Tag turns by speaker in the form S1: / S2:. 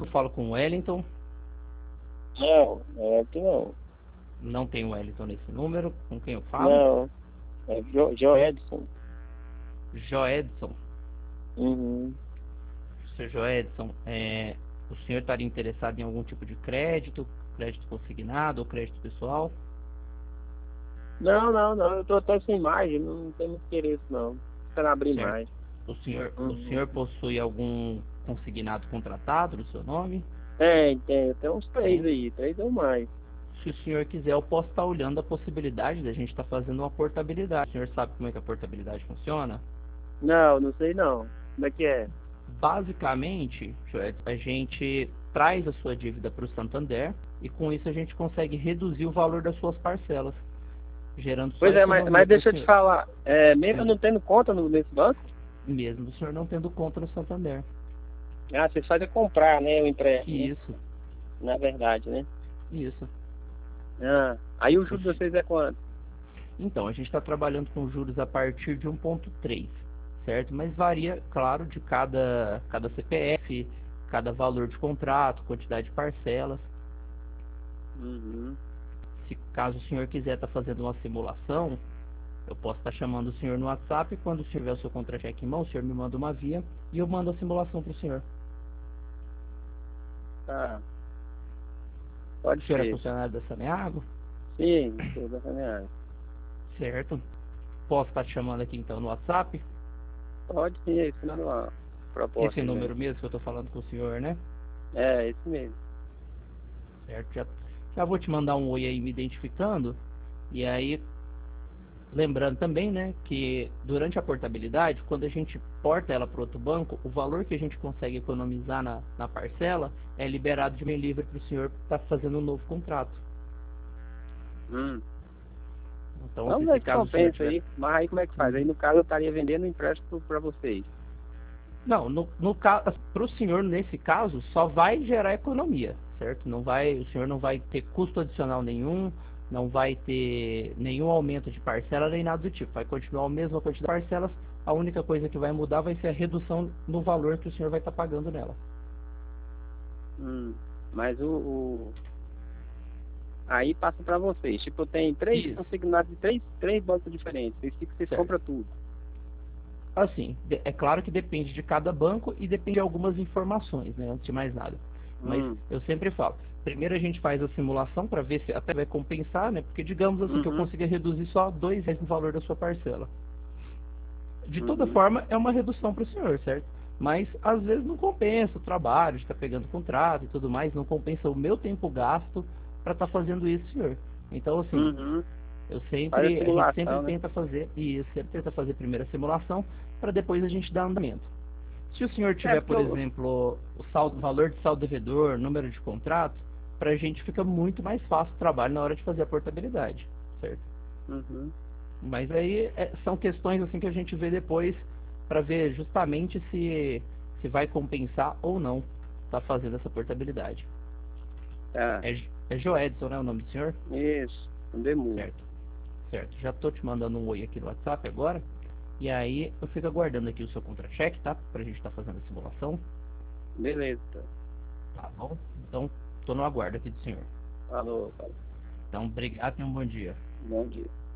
S1: falo com o Wellington.
S2: Não, é que não.
S1: Não tem o Wellington nesse número. Com quem eu falo?
S2: Não, é Joedson.
S1: Joedson.
S2: Uhum.
S1: Sr. Joedson, o senhor estaria interessado em algum tipo de crédito? Crédito consignado ou crédito pessoal?
S2: Não, não, não. Eu tô até sem imagem, não tem muito interesse, não. Quero abrir
S1: Certo.
S2: mais.
S1: O
S2: Uhum.
S1: senhor possui algum consignado contratado no seu nome?
S2: Tem. Tem uns três
S1: Tem.
S2: aí, três ou mais.
S1: Se o senhor quiser, eu posso estar olhando a possibilidade da gente estar fazendo uma portabilidade. O senhor sabe como é que a portabilidade funciona?
S2: Não, não sei não. Como é que é?
S1: Basicamente, Joel, a gente traz a sua dívida para o Santander e com isso a gente consegue reduzir o valor das suas parcelas, gerando só
S2: Pois é,
S1: economia
S2: mas
S1: para o
S2: deixa eu te
S1: senhor.
S2: falar. Mesmo eu não tendo conta nesse banco,
S1: Mesmo o senhor não tendo conta no Santander.
S2: vocês fazem comprar, né? O empréstimo, né?
S1: Isso,
S2: Na verdade, né?
S1: isso.
S2: Aí o
S1: O
S2: juro de
S1: fi-
S2: vocês é quanto?
S1: Então, a gente está trabalhando com juros a partir de 1,3, certo? Mas varia, claro, de cada CPF, cada valor de contrato, quantidade de parcelas.
S2: Uhum.
S1: Se caso o senhor quiser estar fazendo uma simulação, eu posso estar chamando o senhor no WhatsApp. Quando o senhor tiver o seu contra-cheque em mão, o senhor me manda uma via e eu mando a simulação para o senhor.
S2: Tá, pode
S1: O senhor é
S2: ser.
S1: funcionário da Saneago?
S2: Sim, tudo caminhado.
S1: Certo. Posso estar te chamando aqui então no WhatsApp?
S2: Pode sim, é isso mesmo, a
S1: Esse
S2: proposta aí.
S1: número mesmo que eu estou falando com o senhor, né?
S2: É, isso mesmo.
S1: Certo. Já vou te mandar um oi aí me identificando. E aí, lembrando também, né, que durante a portabilidade, quando a gente porta ela para outro banco, o valor que a gente consegue economizar na parcela é liberado de meio livre para o senhor estar fazendo um novo contrato.
S2: Hum.
S1: Então,
S2: Vamos
S1: se
S2: ver se
S1: caso o senhor
S2: compensa
S1: tiver.
S2: aí. Mas aí como é que faz? Aí
S1: Uhum.
S2: no caso eu estaria vendendo o empréstimo para vocês.
S1: Não, no caso, para o senhor nesse caso só vai gerar economia, certo? Não vai, o senhor não vai ter custo adicional nenhum, não vai ter nenhum aumento de parcela nem nada do tipo. Vai continuar a mesma quantidade de parcelas. A única coisa que vai mudar vai ser a redução no valor que o senhor vai estar pagando nela.
S2: Mas aí passa para vocês. Tipo, tem três
S1: Isso,
S2: consignados de três bancos diferentes. Vocês
S1: certo.
S2: compram tudo.
S1: Assim, é claro que depende de cada banco e depende de algumas informações, né, antes de mais nada. Mas
S2: Hum.
S1: eu sempre falo, primeiro a gente faz a simulação para ver se até vai compensar, né? Porque digamos assim que eu
S2: Uhum.
S1: consiga reduzir só R$ 2 no valor da sua parcela. De toda
S2: Uhum.
S1: forma, é uma redução para o senhor, certo? Mas às vezes não compensa o trabalho de estar pegando contrato e tudo mais, não compensa o meu tempo gasto para estar fazendo isso, senhor. Então, assim,
S2: Uhum. Faz a
S1: a gente sempre
S2: simulação, né?
S1: tenta fazer, e sempre tenta fazer primeiro a simulação para depois a gente dar andamento. Se o senhor
S2: É,
S1: tiver,
S2: porque
S1: por
S2: eu.
S1: exemplo, o saldo, valor de saldo devedor, número de contrato, para a gente fica muito mais fácil o trabalho na hora de fazer a portabilidade, certo?
S2: Uhum.
S1: Mas aí são questões assim que a gente vê depois para ver justamente se vai compensar ou não estar fazendo essa portabilidade.
S2: Tá.
S1: É Joedson, né, o nome do senhor?
S2: Isso. Não demora.
S1: Certo, certo. Já estou te mandando um oi aqui no WhatsApp agora. E aí eu fico aguardando aqui o seu contra-cheque, tá? Pra gente estar fazendo a simulação.
S2: Beleza. Tá.
S1: Tá bom? Então, tô no aguardo aqui do senhor.
S2: Falou, cara.
S1: Então, obrigado e um bom dia.
S2: Bom dia.